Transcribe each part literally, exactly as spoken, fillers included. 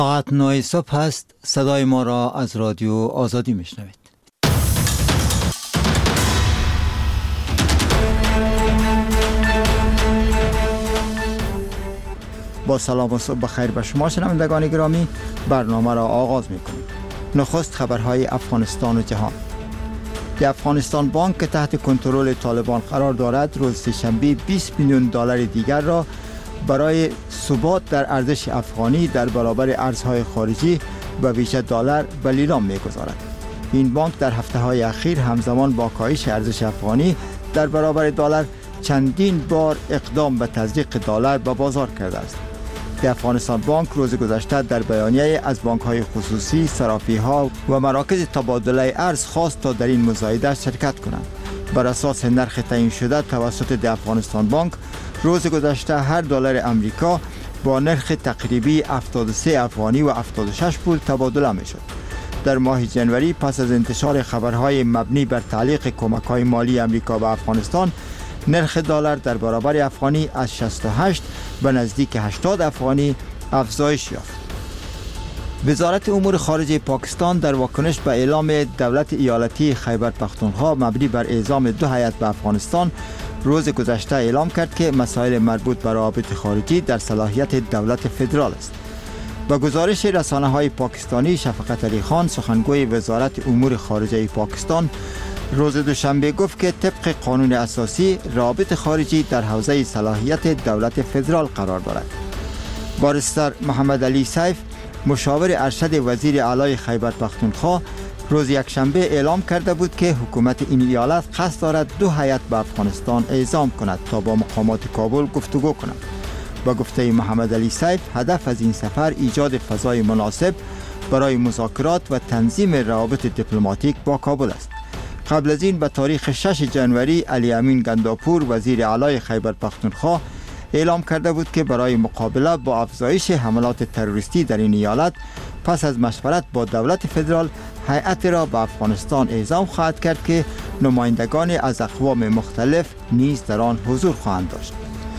ساعت نه صبح است. صدای ما را از رادیو آزادی میشنوید. با سلام و صبح بخیر به شما شنوندگان گرامی، برنامه را آغاز میکنیم. نخست خبرهای افغانستان و جهان. دی افغانستان بانک که تحت کنترل طالبان قرار دارد، روز سه‌شنبه بیست میلیون دلار دیگر را برای ثبات در ارزش افغانی در برابر ارزهای خارجی به ویژه دلار به لیلام می‌گذارد. این بانک در هفته‌های اخیر همزمان با کاهش ارزش افغانی در برابر دلار چندین بار اقدام به تزریق دلار به بازار کرده است. دی افغانستان بانک روز گذشته در بیانیه از بانک‌های خصوصی، صرافی‌ها و مراکز تبادله ارز خواست تا در این مزایده شرکت کنند. بر اساس نرخ تعیین شده توسط دی افغانستان بانک، روز گذشته هر دلار امریکا با نرخ تقریبی هفتاد و سه افغانی و هفتاد و شش پول تبادله می شد. در ماه جنوری پس از انتشار خبرهای مبنی بر تعلیق کمک‌های مالی امریکا به افغانستان، نرخ دلار در برابر افغانی از شصت و هشت به نزدیک هشتاد افغانی افزایش یافت. وزارت امور خارجه پاکستان در واکنش به اعلام دولت ایالتی خیبر پختونخوا مبنی بر اعزام دو هیئت به افغانستان، روز گذشته اعلام کرد که مسائل مربوط به روابط خارجی در صلاحیت دولت فدرال است. با گزارش رسانه‌های پاکستانی، شفقت علی خان، سخنگوی وزارت امور خارجه پاکستان، روز دوشنبه گفت که طبق قانون اساسی روابط خارجی در حوزه صلاحیت دولت فدرال قرار دارد. بارستر محمد علی سیف، مشاور ارشد وزیر اعلی خیبر پختونخوا، روز یکشنبه اعلام کرده بود که حکومت این ایالت قصد دارد دو هیئت به افغانستان اعزام کند تا با مقامات کابل گفتگو کند. با گفته محمد علی سیف، هدف از این سفر ایجاد فضای مناسب برای مذاکرات و تنظیم روابط دیپلماتیک با کابل است. قبل از این به تاریخ شش جنوری، علی امین گنداپور، وزیر اعلی خیبر پختونخوا، اعلام کرده بود که برای مقابله با افزایش حملات تروریستی در این ایالت، پس از مشورت با دولت فدرال، هیئت را به افغانستان اعزام خواهد کرد که نمایندگان از اقوام مختلف نیز در آن حضور خواهند داشت.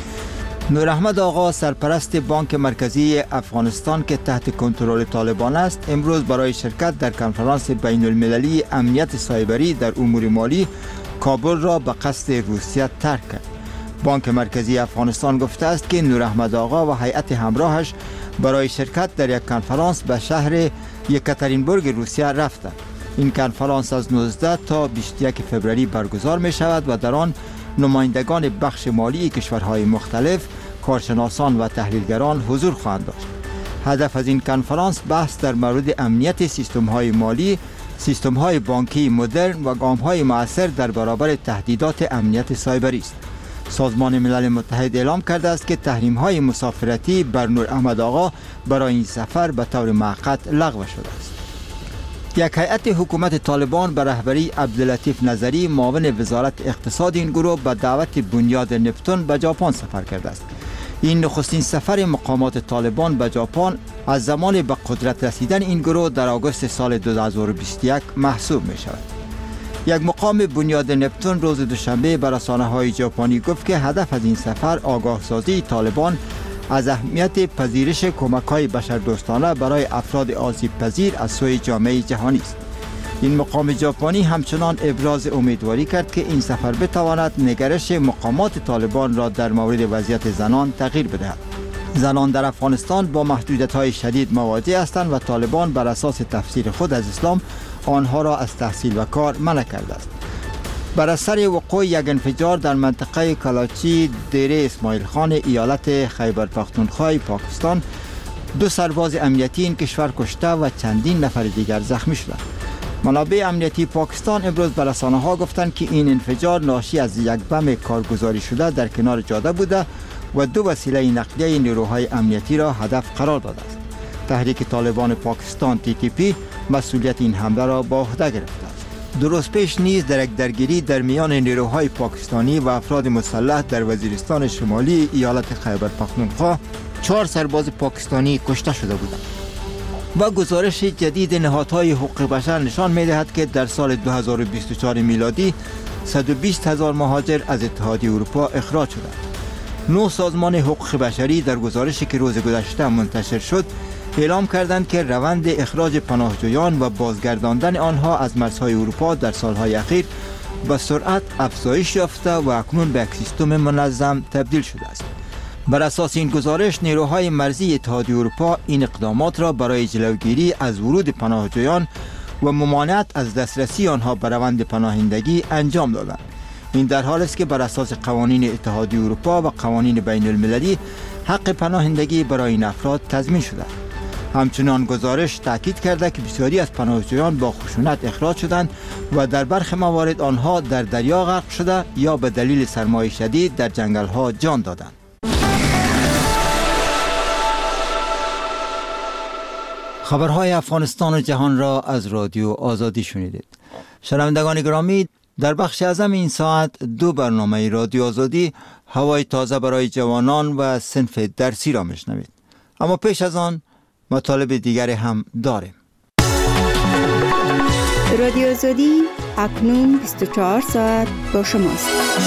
نور احمد آقا، سرپرست بانک مرکزی افغانستان که تحت کنترل طالبان است، امروز برای شرکت در کنفرانس بین المللی امنیت سایبری در امور مالی کابل را به قصد روسیه ترک کرد. بانک مرکزی افغانستان گفته است که نور احمد آقا و هیئت همراهش برای شرکت در یک کنفرانس به شهر یکاترینبورگ روسیه رفتند. این کنفرانس از نوزده تا بیست و یک فوریه برگزار می شود و در آن نمایندگان بخش مالی کشورهای مختلف، کارشناسان و تحلیلگران حضور خواهند داشت. هدف از این کنفرانس بحث در مورد امنیت سیستم‌های مالی، سیستم‌های بانکی مدرن و گام‌های مؤثر در برابر تهدیدات امنیت سایبری است. سازمان ملل متحد اعلام کرده است که تحریم‌های مسافرتی بر نور احمد آقا برای این سفر به طور موقت لغو شده است. یک هیئت حکومت طالبان به رهبری عبداللطیف نظری، معاون وزارت اقتصاد این گروه، به دعوت بنیاد نپتون به ژاپن سفر کرده است. این نخستین سفر مقامات طالبان به ژاپن از زمان به قدرت رسیدن این گروه در آگوست سال دو هزار و بیست و یک محسوب می شود. یک مقام بنیاد نپتون روز دوشنبه به رسانه‌های ژاپنی گفت که هدف از این سفر آگاهسازی طالبان از اهمیت پذیرش کمک‌های بشردوستانه برای افراد آسیب پذیر از سوی جامعه جهانی است. این مقام ژاپنی همچنان ابراز امیدواری کرد که این سفر بتواند نگرش مقامات طالبان را در مورد وضعیت زنان تغییر بدهد. زنان در افغانستان با محدودیت‌های شدید مواجه هستند و طالبان بر اساس تفسیر خود از اسلام آنها را از تحصیل و کار منع کرده است. بر اثر وقوع یک انفجار در منطقه کلاچی دیره اسماعیل خان ایالت خیبر پختونخوا پاکستان، دو سرباز امنیتی این کشور کشته و چندین نفر دیگر زخمی شدند. منابع امنیتی پاکستان امروز به رسانه‌ها گفتند که این انفجار ناشی از یک بم کارگزاری شده در کنار جاده بوده و دو وسیله نقلیه نیروهای امنیتی را هدف قرار داده است. تحریک طالبان پاکستان تی تی پی مسئولیت این حمله را به عهده گرفته است. درست پیش نیز در یک درگیری در میان نیروهای پاکستانی و افراد مسلح در وزیرستان شمالی ایالت خیبر پختونخوا چهار سرباز پاکستانی کشته شده بودند. و گزارش جدید نهادهای حقوق بشر نشان می‌دهد که در سال دو هزار و بیست و چهار میلادی صد و بیست هزار مهاجر از اتحادیه اروپا اخراج شدند. نو سازمان حقوق بشری در گزارشی که روز گذشته منتشر شد اعلام کردند که روند اخراج پناهجویان و بازگرداندن آنها از مرزهای اروپا در سالهای اخیر به سرعت افزایش یافته و اکنون به یک سیستم منظم تبدیل شده است. بر اساس این گزارش، نیروهای مرزی اتحادیه اروپا این اقدامات را برای جلوگیری از ورود پناهجویان و ممانعت از دسترسی آنها به روند پناهندگی انجام دادند. این در حالی است که بر اساس قوانین اتحادیه اروپا و قوانین بین المللی حق پناهندگی برای این افراد تضمین شده. همچنان گزارش تاکید کرده که بسیاری از پناهجویان با خشونت اخراج شدند و در برخی موارد آنها در دریا غرق شده یا به دلیل سرمای شدید در جنگل ها جان دادند. خبرهای افغانستان و جهان را از رادیو آزادی شنیدید. شنوندگان گرامی، در بخش اعظم این ساعت دو برنامه رادیو آزادی، هوای تازه برای جوانان و صنف درسی را میشنوید. اما پیش از آن مطالب دیگری هم داریم. رادیو آزادی اکنون بیست و چهار ساعت با شماست.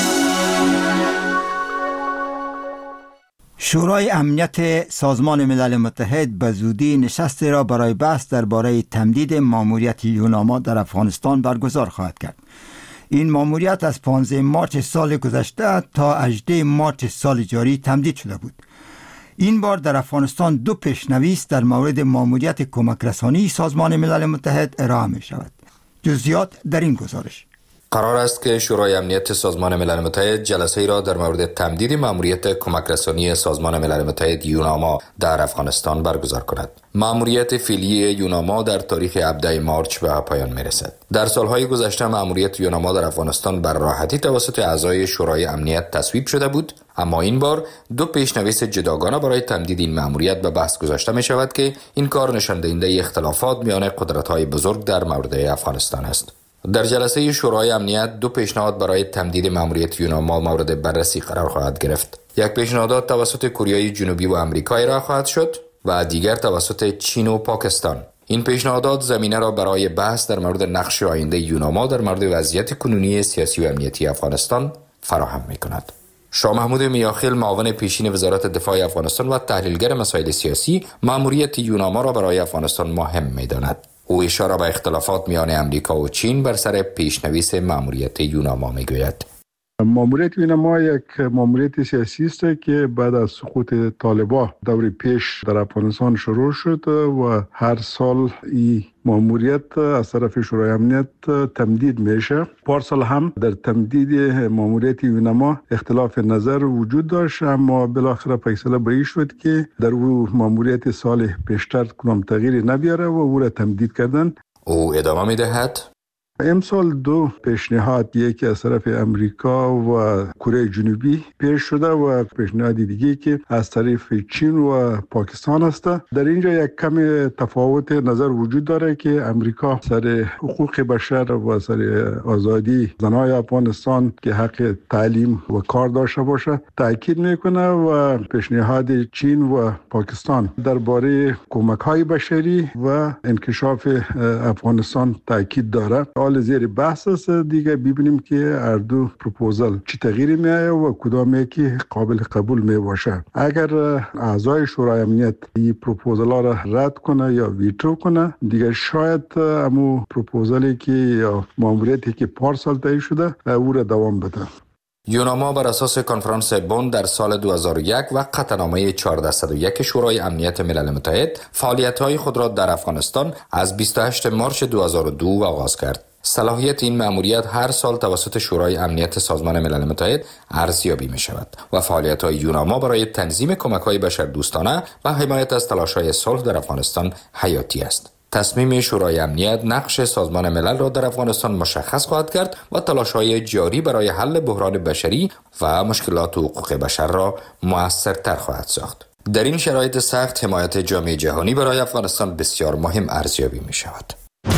شورای امنیت سازمان ملل متحد به زودی نشستی را برای بحث درباره تمدید ماموریت یوناما در افغانستان برگزار خواهد کرد. این ماموریت از پانزده مارس سال گذشته تا هجده مارس سال جاری تمدید شده بود. این بار در افغانستان دو پیشنویس در مورد ماموریت کمک رسانی سازمان ملل متحد ارائه می شود. جزئیات در این گزارش. قرار است که شورای امنیت سازمان ملل متحد جلسه‌ای را در مورد تمدید مأموریت کمک رسانی سازمان ملل متحد یوناما در افغانستان برگزار کند. مأموریت فعلی یوناما در تاریخ هفدهم مارس به پایان می‌رسد. در سالهای گذشته مأموریت یوناما در افغانستان بر راحتی توسط اعضای شورای امنیت تصویب شده بود، اما این بار دو پیشنویس جداگانه برای تمدید این مأموریت به بحث گذاشته می‌شود که این کار نشان دهنده اختلافات میان قدرت‌های بزرگ در مورد افغانستان است. در جلسه شورای امنیت دو پیشنهاد برای تمدید مأموریت یوناما مورد بررسی قرار خواهد گرفت. یک پیشنهاد توسط کره جنوبی و آمریکا ارائه خواهد شد و دیگر توسط چین و پاکستان. این پیشنهادات زمینه را برای بحث در مورد نقش آینده یوناما در مورد وضعیت کنونی سیاسی و امنیتی افغانستان فراهم می‌کند. شاه محمود میاخیل، معاون پیشین وزارت دفاع افغانستان و تحلیلگر مسائل سیاسی، مأموریت یوناما را برای افغانستان مهم می‌داند. او اشاره به اختلافات میان امریکا و چین بر سر پیشنویس مأموریت یوناما میگوید. ماموریت یوناما یک ماموریت سیاسی است که بعد از سقوط طالبان دور پیش در افغانستان شروع شد و هر سال این ماموریت از طرف شورای امنیت تمدید میشه. پارسال هم در تمدید ماموریت یوناما اختلاف نظر وجود داشت، اما بالاخره فیصله به این شد که در او ماموریت سال پیشتر کنم تغییری نبیاره و او را تمدید کردن. او ادامه میدهد: امسال دو پیشنهاد، یکی از طرف امریکا و کره جنوبی پیش شده و پیشنهاد دیگه که از طرف چین و پاکستان است. در اینجا یک کمی تفاوت نظر وجود داره که امریکا سر حقوق بشر و سر آزادی زنای افغانستان که حق تعلیم و کار داشته باشه تاکید میکنه و پیشنهاد چین و پاکستان درباره کمک‌های بشری و انکشاف افغانستان تاکید داره. حال زیر بحث است دیگه، ببینیم که هر دو پروپوزال چی تغییری میایه و کدام یکی قابل قبول می باشه. اگر اعضای شورای امنیت این پروپوزال ها را رد کنه یا ویتو کنه، دیگه شاید امو پروپوزالی که یا ماموریتی که پارسال تایید شده او را دوام بده. یوناما بر اساس کنفرانس بن در سال دو هزار و یک و قطعنامه چهارصد و یک شورای امنیت ملل متحد فعالیت‌های خود را در افغانستان از بیست و هشتم مارس دو هزار و دو آغاز کرد. صلاحیت این مأموریت هر سال توسط شورای امنیت سازمان ملل متحد ارزیابی می شود و فعالیت‌های یوناما برای تنظیم کمک‌های بشردوستانه و حمایت از تلاش‌های صلح در افغانستان حیاتی است. تصمیم شورای امنیت نقش سازمان ملل را در افغانستان مشخص خواهد کرد و تلاش‌های جاری برای حل بحران بشری و مشکلات حقوق بشر را مؤثرتر خواهد ساخت. در این شرایط سخت حمایت جامعه جهانی برای افغانستان بسیار مهم ارزیابی می شود.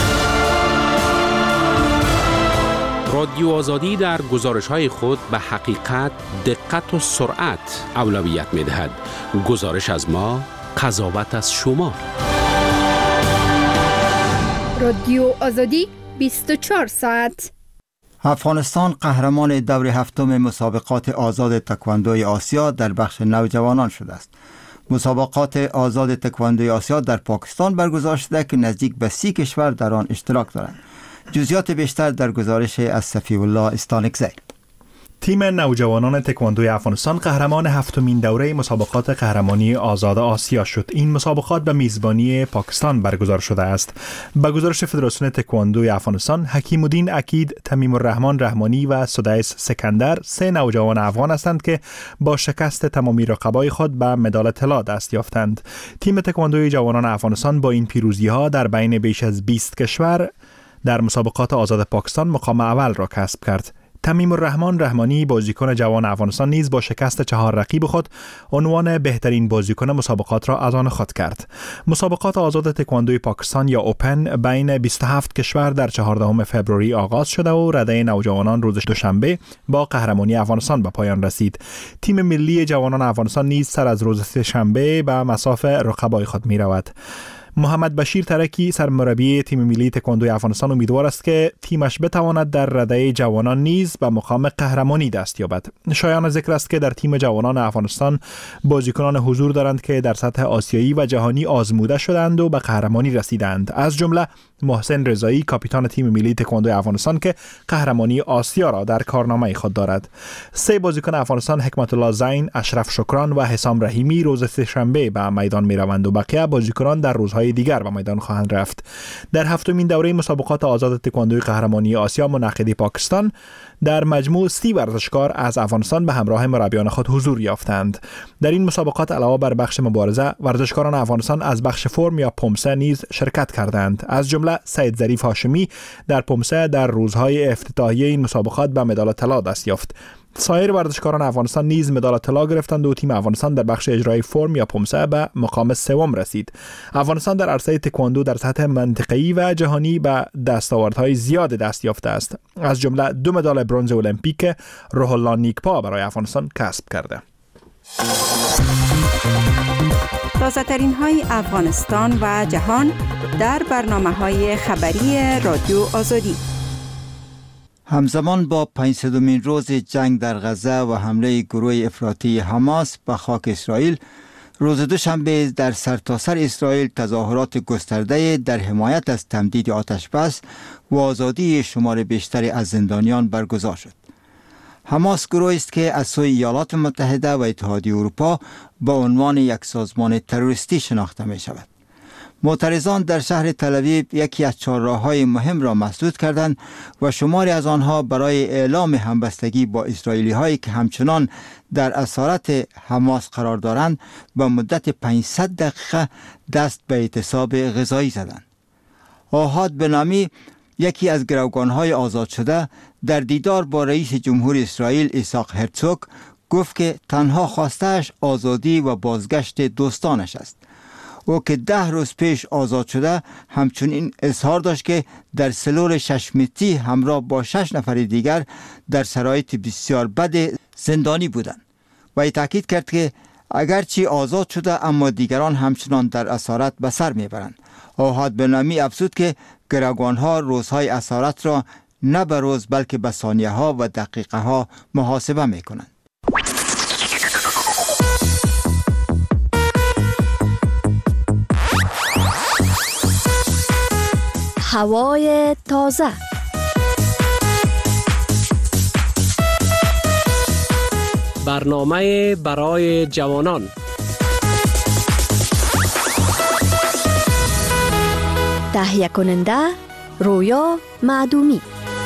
رادیو آزادی در گزارش‌های خود به حقیقت، دقت و سرعت اولویت می‌دهد. گزارش از ما، قضاوت از شما. رادیو آزادی بیست و چهار ساعت. افغانستان قهرمان دور هفتم مسابقات آزاد تکواندوی آسیا در بخش نوجوانان شده است. مسابقات آزاد تکواندوی آسیا در پاکستان برگزار شده که نزدیک به سی کشور در آن اشتراک دارند. جزئیات بیشتر در گزارش از صفی الله استانکزی. تیم نوجوانان تکواندوی افغانستان قهرمان هفتمین دوره مسابقات قهرمانی آزاد آسیا شد. این مسابقات به میزبانی پاکستان برگزار شده است. به گزارش فدراسیون تکواندوی افغانستان، حکیم الدین اکید، تمیم الرحمن رحمانی و سدیس سکندر سه نوجوان افغان هستند که با شکست تمامی رقبای خود به مدال طلا دست یافتند. تیم تکواندوی جوانان افغانستان با این پیروزی ها در بین بیش از بیست کشور در مسابقات آزاد پاکستان مقام اول را کسب کرد. تمیم الرحمن رحمانی بازیکن جوان افغانستان نیز با شکست چهار رقیب خود عنوان بهترین بازیکن مسابقات را از آن خود کرد. مسابقات آزاد تکواندوی پاکستان یا اوپن بین بیست و هفت کشور در چهاردهم فوریه آغاز شده و رده نوجوانان روز دوشنبه با قهرمانی افغانستان به پایان رسید. تیم ملی جوانان افغانستان نیز سر از روز سه‌شنبه به مصاف رقبای خود می رود. محمد بشیر ترکی سرمربی تیم ملی تکواندوی افغانستان امیدوار است که تیمش بتواند در رده جوانان نیز به مقام قهرمانی دست یابد. شایان ذکر است که در تیم جوانان افغانستان بازیکنان حضور دارند که در سطح آسیایی و جهانی آزموده شدند و به قهرمانی رسیدند، از جمله محسن رضایی کاپیتان تیم ملی تکواندوی افغانستان که قهرمانی آسیا را در کارنامه خود دارد. سه بازیکن افغانستان حکمت الله زین، اشرف شکران و حسام رحیمی روز سه‌شنبه به میدان می‌روند و بقیه بازیکنان در روزهای دیگر به میدان خواهند رفت. در هفتمین دوره مسابقات آزاد تکواندوی قهرمانی آسیا منعقد پاکستان در مجموع سی ورزشکار از افغانستان به همراه مربیان خود حضور یافتند. در این مسابقات علاوه بر بخش مبارزه، ورزشکاران افغانستان از بخش فرم یا پمسه نیز شرکت کردند. از جمله سید ظریف هاشمی در پمسه در روزهای افتتاحیه این مسابقات به مدال طلا دست یافت. سایر ورزشکاران افغانستان نیز مدال طلا گرفتند و تیم افغانستان در بخش اجرای فرم یا پمسه به مقام سوم رسید. افغانستان در عرصه تکواندو در سطح منطقه‌ای و جهانی به دستاوردهای زیاد دست یافته است، از جمله دو مدال برنز المپیک روح الله نیکپا برای افغانستان کسب کرده. تازه ترین های افغانستان و جهان در برنامه های خبری رادیو آزادی. همزمان با پنجصدمین روز جنگ در غزه و حمله گروه افراطی حماس به خاک اسرائیل، روز دوشنبه در سرتاسر اسرائیل تظاهرات گسترده در حمایت از تمدید آتش بس و آزادی شمار بیشتری از زندانیان برگزار شد. حماس گروهی است که از سوی ایالات متحده و اتحادیه اروپا به عنوان یک سازمان تروریستی شناخته می شود. معترضان در شهر تل‌آویو یکی از چهارراه‌های مهم را مسدود کردند و شماری از آنها برای اعلام همبستگی با اسرائیلی‌هایی که همچنان در اسارت حماس قرار دارند به مدت پانصد دقیقه دست به اعتصاب غذایی زدند. آحاد بنامی، یکی از گروگان‌های آزاد شده، در دیدار با رئیس جمهور اسرائیل ایساق هرتزوگ گفت که تنها خواسته‌اش آزادی و بازگشت دوستانش است. او که ده روز پیش آزاد شده همچنین اظهار داشت که در سلول ششمتی همراه با شش نفر دیگر در شرایط بسیار بد زندانی بودند و ای تاکید کرد که اگرچه آزاد شده اما دیگران همچنان در اسارت به سر میبرند. آحاد بنامی افزود که گروگانها روزهای اسارت را نه به روز بلکه به ثانیه ها و دقیقه ها محاسبه میکنند. هوای تازه. برنامه برای جوانان. تهیه کننده رویا معدومی.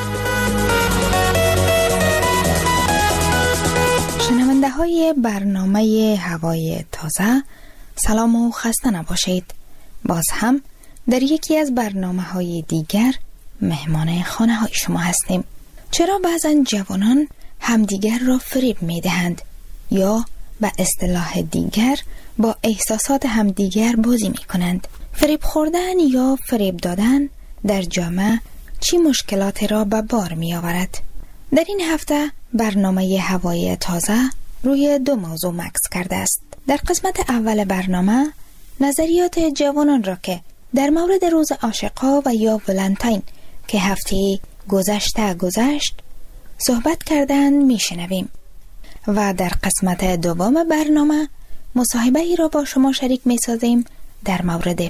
شنونده های برنامه هوای تازه، سلام و خسته نباشید. باز هم در یکی از برنامه های دیگر مهمان خانه های شما هستیم. چرا بعضا جوانان همدیگر را فریب می دهند یا به اصطلاح دیگر با احساسات همدیگر بازی می کنند؟ فریب خوردن یا فریب دادن در جامعه چی مشکلاتی را به بار می آورد؟ در این هفته برنامه هوای تازه روی دو موضوع مکس کرده است. در قسمت اول برنامه نظریات جوانان را که در مورد روز عاشق‌ها و یا ولنتاین که هفته گذشته گذشت صحبت کردن میشنویم و در قسمت دوم برنامه مصاحبه ای را با شما شریک می سازیم در مورد